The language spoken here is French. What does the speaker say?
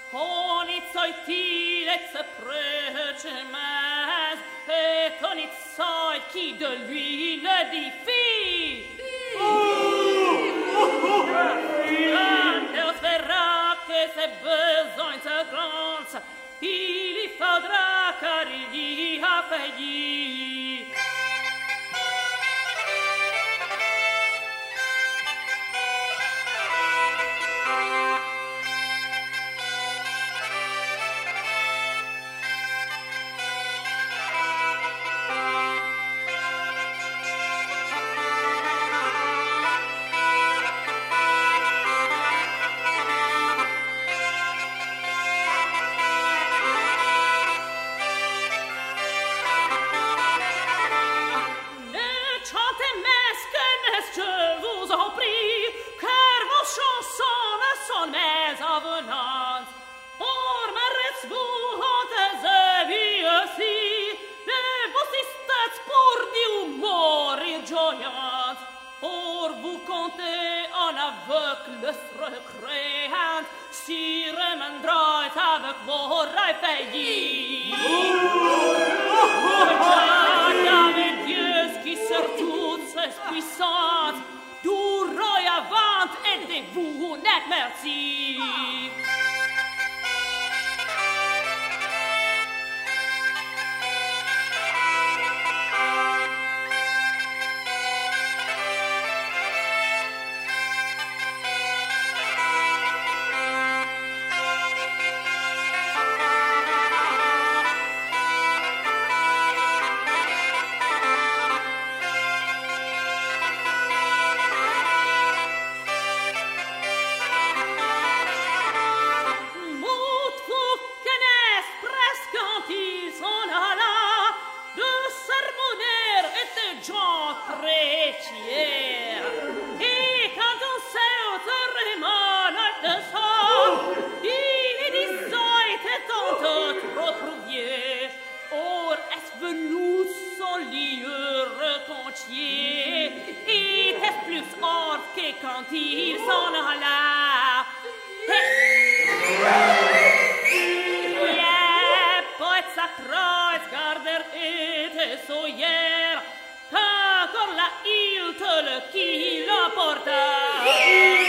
Et on it sait qui de lui le défie. Quand on verra que ses besoins se grandent, il y faudra car il y a failli. Or vous comptez en aveugle recréant, si remendroit avec vos faillis. Avec Dieu qui sur toutes ses puissantes, d'où roi avant, aidez-vous, net merci. Et quand on sait autrement de ça, il est disait et tant trop prouvier. Or, est-ce venu son lieu recontier, et est-ce plus hors que quand il s'en alla? Poète sacré, garder et soyer, quand la il te le qui l'emporta.